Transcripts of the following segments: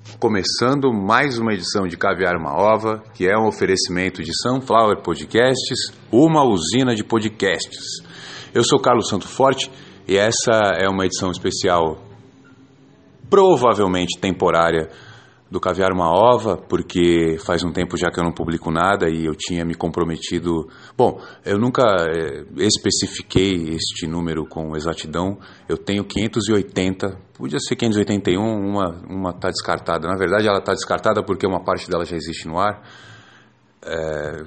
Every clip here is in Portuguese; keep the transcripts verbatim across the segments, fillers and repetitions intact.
Começando mais uma edição de Caviar uma Ova, que é um oferecimento de Sunflower Podcasts, uma usina de podcasts. Eu sou Carlos Santo Forte e essa é uma edição especial, provavelmente temporária, do Caviar uma Ova, porque faz um tempo já que eu não publico nada e eu tinha me comprometido... Bom, eu nunca é, especifiquei este número com exatidão. Eu tenho quinhentos e oitenta, podia ser quinhentos e oitenta e um, uma está descartada. Na verdade, ela está descartada porque uma parte dela já existe no ar. É...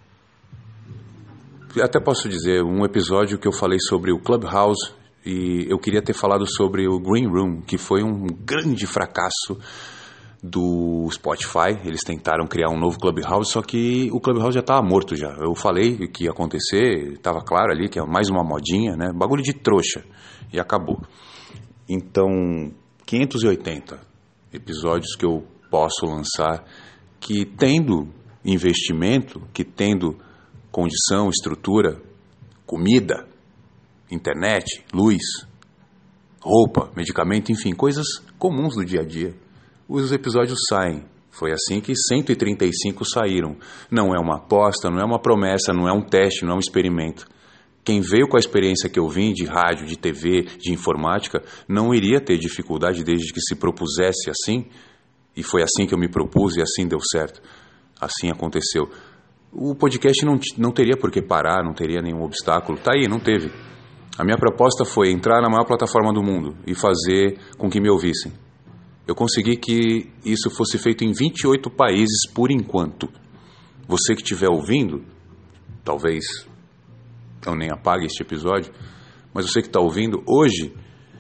Até posso dizer, um episódio que eu falei sobre o Clubhouse e eu queria ter falado sobre o Green Room, que foi um grande fracasso do Spotify. Eles tentaram criar um novo Clubhouse, só que o Clubhouse já estava morto já. Eu falei o que ia acontecer, estava claro ali que é mais uma modinha, né? Bagulho de trouxa, e acabou. Então, quinhentos e oitenta episódios que eu posso lançar, que tendo investimento, que tendo condição, estrutura, comida, internet, luz, roupa, medicamento, enfim, coisas comuns do dia a dia, os episódios saem. Foi assim que cento e trinta e cinco saíram. Não é uma aposta, não é uma promessa, não é um teste, não é um experimento. Quem veio com a experiência que eu vim de rádio, de T V, de informática, não iria ter dificuldade desde que se propusesse assim, e foi assim que eu me propus e assim deu certo. Assim aconteceu. O podcast não, não teria por que parar, não teria nenhum obstáculo. Tá aí, não teve. A minha proposta foi entrar na maior plataforma do mundo e fazer com que me ouvissem. Eu consegui que isso fosse feito em vinte e oito países por enquanto. Você que estiver ouvindo, talvez eu nem apague este episódio, mas você que está ouvindo hoje,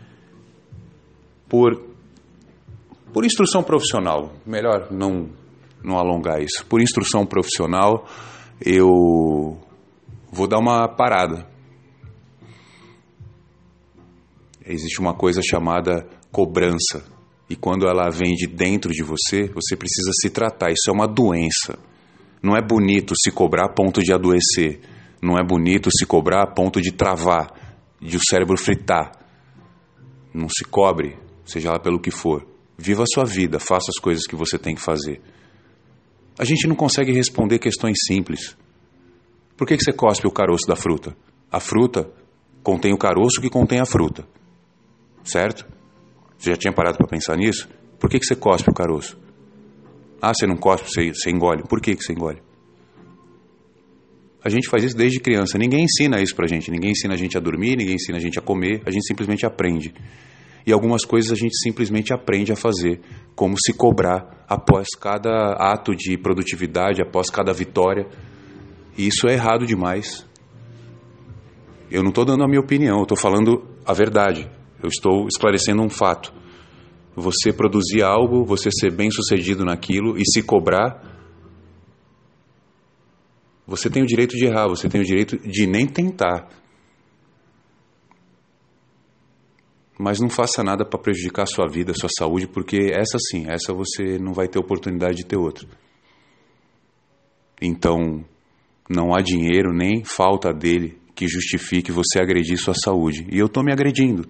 por, por instrução profissional, melhor não, não alongar isso, por instrução profissional, eu vou dar uma parada. Existe uma coisa chamada cobrança. E quando ela vem de dentro de você, você precisa se tratar. Isso é uma doença. Não é bonito se cobrar a ponto de adoecer. Não é bonito se cobrar a ponto de travar, de o cérebro fritar. Não se cobre, seja lá pelo que for. Viva a sua vida, faça as coisas que você tem que fazer. A gente não consegue responder questões simples. Por que que você cospe o caroço da fruta? A fruta contém o caroço que contém a fruta. Certo? Você já tinha parado para pensar nisso? Por que que você cospe o caroço? Ah, você não cospe, você, você engole. Por que que você engole? A gente faz isso desde criança. Ninguém ensina isso pra gente. Ninguém ensina a gente a dormir, ninguém ensina a gente a comer. A gente simplesmente aprende. E algumas coisas a gente simplesmente aprende a fazer. Como se cobrar após cada ato de produtividade, após cada vitória. E isso é errado demais. Eu não estou dando a minha opinião, eu estou falando a verdade. Eu estou esclarecendo um fato. Você produzir algo, você ser bem-sucedido naquilo e se cobrar, você tem o direito de errar, você tem o direito de nem tentar. Mas não faça nada para prejudicar a sua vida, a sua saúde, porque essa sim, essa você não vai ter oportunidade de ter outra. Então, não há dinheiro nem falta dele que justifique você agredir sua saúde. E eu estou me agredindo.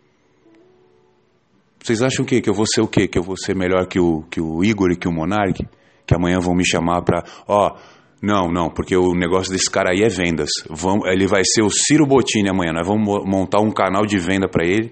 Vocês acham que, que eu vou ser o quê? Que eu vou ser melhor que o, que o Igor e que o Monark? Que amanhã vão me chamar para... Ó, não, não, porque o negócio desse cara aí é vendas. Vão, ele vai ser o Ciro Bottini amanhã. Nós vamos montar um canal de venda para ele.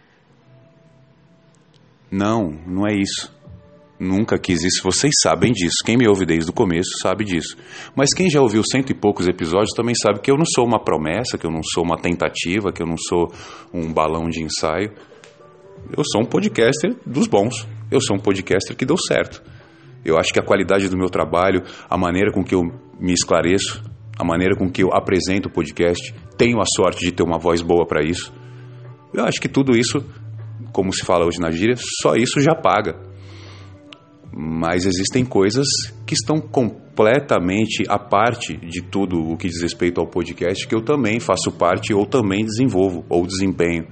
Não, não é isso. Nunca quis isso. Vocês sabem disso. Quem me ouve desde o começo sabe disso. Mas quem já ouviu cento e poucos episódios também sabe que eu não sou uma promessa, que eu não sou uma tentativa, que eu não sou um balão de ensaio. Eu sou um podcaster dos bons. Eu sou um podcaster que deu certo. Eu acho que a qualidade do meu trabalho, a maneira com que eu me esclareço, a maneira com que eu apresento o podcast, tenho a sorte de ter uma voz boa para isso. Eu acho que tudo isso, como se fala hoje na gíria, só isso já paga. Mas existem coisas que estão completamente à parte de tudo o que diz respeito ao podcast, que eu também faço parte ou também desenvolvo ou desempenho.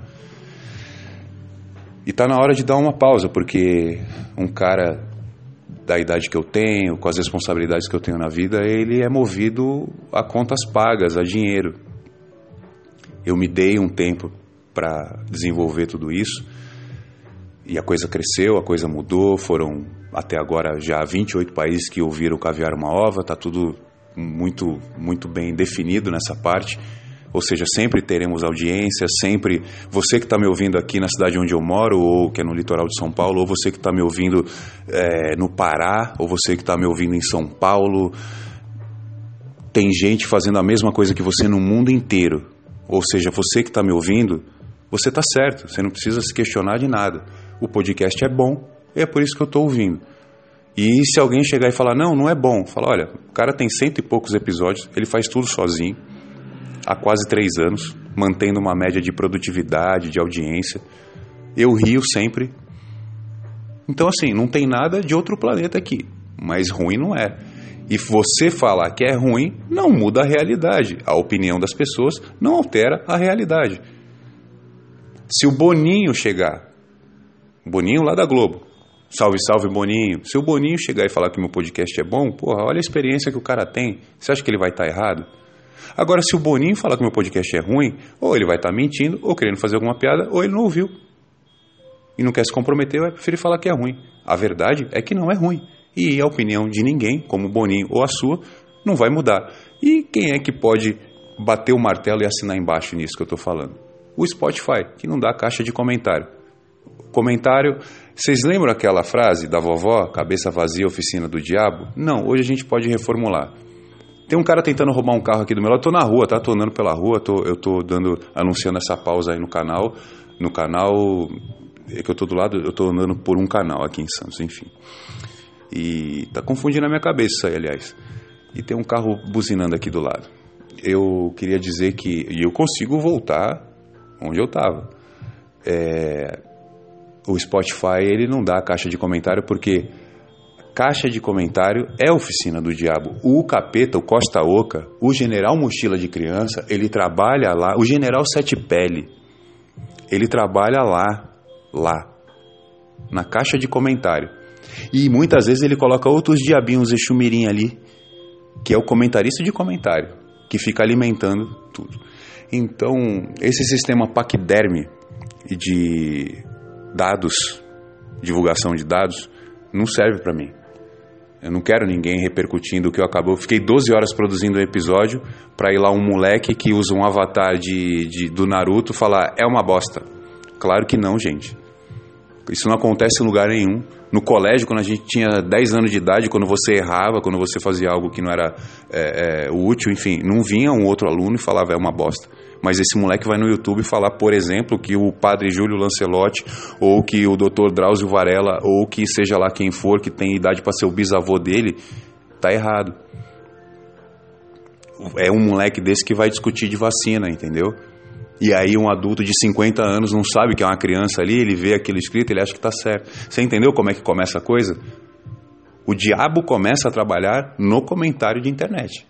E está na hora de dar uma pausa, porque um cara da idade que eu tenho, com as responsabilidades que eu tenho na vida, ele é movido a contas pagas, a dinheiro. Eu me dei um tempo para desenvolver tudo isso. E a coisa cresceu, a coisa mudou, foram até agora já vinte e oito países que ouviram o Caviar Uma Ova, está tudo muito, muito bem definido nessa parte, ou seja, sempre teremos audiência, sempre, você que está me ouvindo aqui na cidade onde eu moro, ou que é no litoral de São Paulo, ou você que está me ouvindo é, no Pará, ou você que está me ouvindo em São Paulo, tem gente fazendo a mesma coisa que você no mundo inteiro, ou seja, você que está me ouvindo, você está certo, você não precisa se questionar de nada. O podcast é bom, e é por isso que eu estou ouvindo. E se alguém chegar e falar, não, não é bom, fala, olha, o cara tem cento e poucos episódios, ele faz tudo sozinho, há quase três anos, mantendo uma média de produtividade, de audiência. Eu rio sempre. Então, assim, não tem nada de outro planeta aqui, mas ruim não é. E você falar que é ruim, não muda a realidade. A opinião das pessoas não altera a realidade. Se o Boninho chegar, Boninho lá da Globo, salve, salve Boninho, se o Boninho chegar e falar que meu podcast é bom, porra, olha a experiência que o cara tem, você acha que ele vai estar errado? Agora, se o Boninho falar que meu podcast é ruim, ou ele vai estar mentindo, ou querendo fazer alguma piada, ou ele não ouviu. E não quer se comprometer, vai preferir falar que é ruim. A verdade é que não é ruim. E a opinião de ninguém, como o Boninho ou a sua, não vai mudar. E quem é que pode bater o martelo e assinar embaixo nisso que eu estou falando? O Spotify, que não dá caixa de comentário. Comentário, vocês lembram aquela frase da vovó, cabeça vazia, oficina do diabo? Não, hoje a gente pode reformular. Tem um cara tentando roubar um carro aqui do meu lado, eu tô na rua, tá? Tô andando pela rua, tô, eu tô dando, anunciando essa pausa aí no canal, no canal, é que eu tô do lado, eu tô andando por um canal aqui em Santos, enfim. E tá confundindo a minha cabeça isso aí, aliás. E tem um carro buzinando aqui do lado. Eu queria dizer que, e eu consigo voltar onde eu tava. É... O Spotify, ele não dá caixa de comentário porque caixa de comentário é a oficina do diabo. O capeta, o Costa Oca, o general mochila de criança, ele trabalha lá, o general Sete Pele, ele trabalha lá, lá, na caixa de comentário. E muitas vezes ele coloca outros diabinhos e chumirim ali, que é o comentarista de comentário, que fica alimentando tudo. Então, esse sistema paquiderme de dados, divulgação de dados, não serve para mim. Eu não quero ninguém repercutindo o que eu acabei. Eu fiquei doze horas produzindo um episódio para ir lá um moleque que usa um avatar de, de, do Naruto falar, é uma bosta. Claro que não, gente. Isso não acontece em lugar nenhum. No colégio, quando a gente tinha dez anos de idade, quando você errava, quando você fazia algo que não era é, é, útil, enfim, não vinha um outro aluno e falava, é uma bosta. Mas esse moleque vai no YouTube falar, por exemplo, que o padre Júlio Lancelotti, ou que o doutor Drauzio Varela, ou que seja lá quem for, que tem idade para ser o bisavô dele, tá errado. É um moleque desse que vai discutir de vacina, entendeu? E aí um adulto de cinquenta anos não sabe que é uma criança ali, ele vê aquilo escrito, ele acha que tá certo. Você entendeu como é que começa a coisa? O diabo começa a trabalhar no comentário de internet.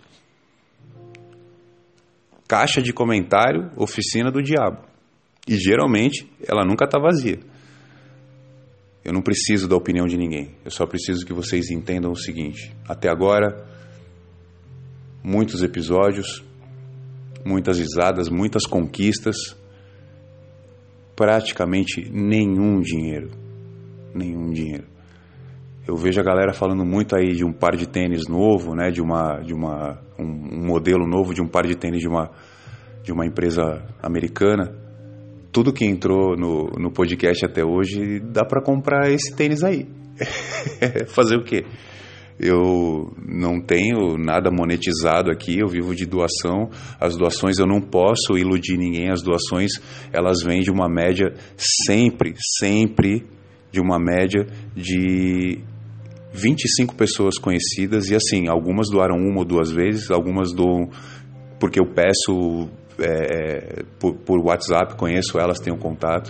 Caixa de comentário, oficina do diabo. E geralmente ela nunca está vazia. Eu não preciso da opinião de ninguém. Eu só preciso que vocês entendam o seguinte. Até agora, muitos episódios, muitas risadas, muitas conquistas, praticamente nenhum dinheiro. Nenhum dinheiro. Eu vejo a galera falando muito aí de um par de tênis novo, né, de, uma, de uma, um, um modelo novo de um par de tênis de uma, de uma empresa americana. Tudo que entrou no, no podcast até hoje, dá para comprar esse tênis aí. Fazer o quê? Eu não tenho nada monetizado aqui, eu vivo de doação. As doações eu não posso iludir ninguém, as doações elas vêm de uma média sempre, sempre de uma média de vinte e cinco pessoas conhecidas, e assim, algumas doaram uma ou duas vezes, algumas doam porque eu peço é, por, por WhatsApp, conheço elas, tenho contato.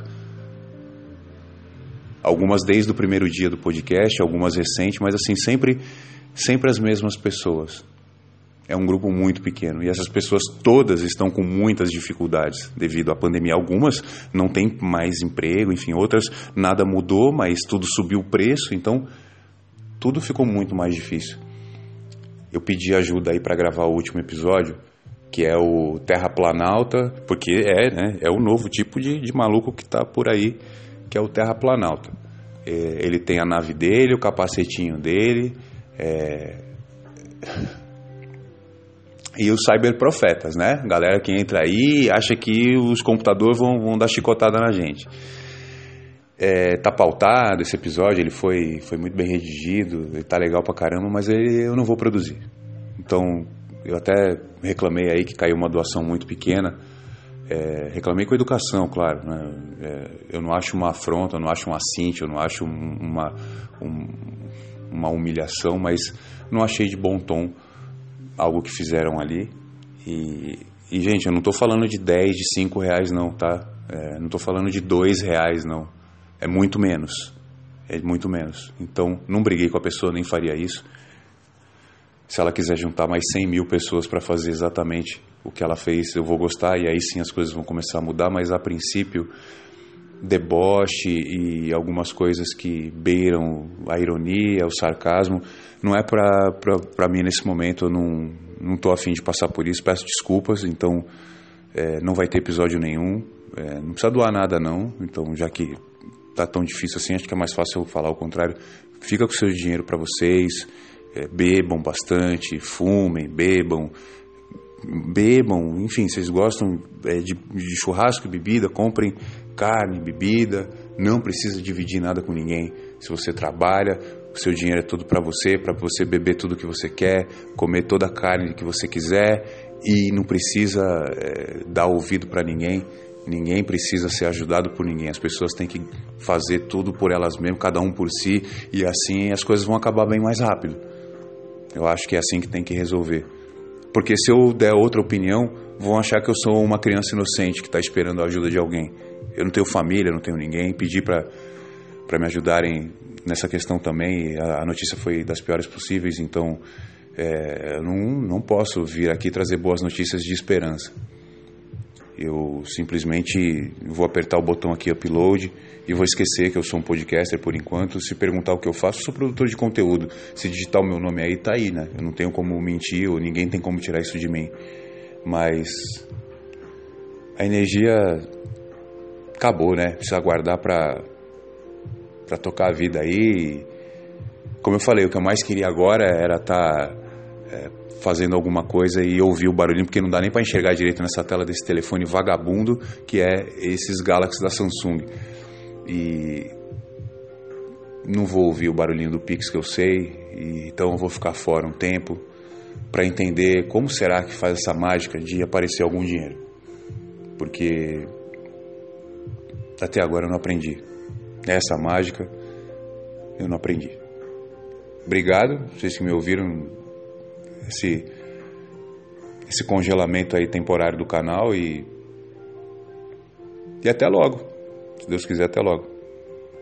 Algumas desde o primeiro dia do podcast, algumas recentes, mas assim, sempre, sempre as mesmas pessoas. É um grupo muito pequeno, e essas pessoas todas estão com muitas dificuldades devido à pandemia. Algumas não têm mais emprego, enfim, outras nada mudou, mas tudo subiu o preço, então tudo ficou muito mais difícil. Eu pedi ajuda aí para gravar o último episódio, que é o Terraplanalta, porque é, né, é o novo tipo de, de maluco que está por aí que é o terraplanalta. É, ele tem a nave dele, o capacetinho dele, é... e os cyberprofetas, né? Galera que entra aí acha que os computadores vão, vão dar chicotada na gente. É, tá pautado esse episódio, ele foi, foi muito bem redigido, ele tá legal pra caramba, mas ele, eu não vou produzir. Então, eu até reclamei aí que caiu uma doação muito pequena. É, reclamei com a educação, claro, né? É, eu não acho uma afronta, eu não acho um assinte, eu não acho um, uma, um, uma humilhação, mas não achei de bom tom algo que fizeram ali. E, e gente, eu não tô falando de dez, de cinco reais não, tá? É, não tô falando de dois reais não. É muito menos, é muito menos. Então, não briguei com a pessoa, nem faria isso. Se ela quiser juntar mais cem mil pessoas para fazer exatamente o que ela fez, eu vou gostar, e aí sim as coisas vão começar a mudar, mas a princípio, deboche e algumas coisas que beiram a ironia, o sarcasmo, não é para mim nesse momento, eu não, não tô a fim de passar por isso, peço desculpas, então é, não vai ter episódio nenhum, é, não precisa doar nada não, então já que tá tão difícil assim, acho que é mais fácil eu falar o contrário. Fica com o seu dinheiro para vocês, é, bebam bastante, fumem, bebam, bebam, enfim, vocês gostam é, de, de churrasco e bebida, comprem carne, bebida, não precisa dividir nada com ninguém. Se você trabalha, o seu dinheiro é todo para você, para você beber tudo que você quer, comer toda a carne que você quiser e não precisa é, dar ouvido para ninguém. Ninguém precisa ser ajudado por ninguém. As pessoas têm que fazer tudo por elas mesmas, cada um por si, e assim as coisas vão acabar bem mais rápido. Eu acho que é assim que tem que resolver. Porque se eu der outra opinião, vão achar que eu sou uma criança inocente que está esperando a ajuda de alguém. Eu não tenho família, não tenho ninguém. Pedi para para me ajudarem nessa questão também. A, a notícia foi das piores possíveis, então é, eu não, não posso vir aqui trazer boas notícias de esperança. Eu simplesmente vou apertar o botão aqui, upload, e vou esquecer que eu sou um podcaster por enquanto. Se perguntar o que eu faço, eu sou produtor de conteúdo. Se digitar o meu nome aí, tá aí, né? Eu não tenho como mentir, ou ninguém tem como tirar isso de mim. Mas a energia acabou, né? Precisa aguardar pra, pra tocar a vida aí. Como eu falei, o que eu mais queria agora era estar... Tá, é, fazendo alguma coisa e ouvir o barulhinho, porque não dá nem para enxergar direito nessa tela desse telefone vagabundo que é esses Galaxy da Samsung. E não vou ouvir o barulhinho do Pix, que eu sei, e então eu vou ficar fora um tempo para entender como será que faz essa mágica de aparecer algum dinheiro, porque até agora eu não aprendi essa mágica, eu não aprendi. Obrigado, vocês que me ouviram esse, esse congelamento aí temporário do canal, e, e até logo, se Deus quiser, até logo.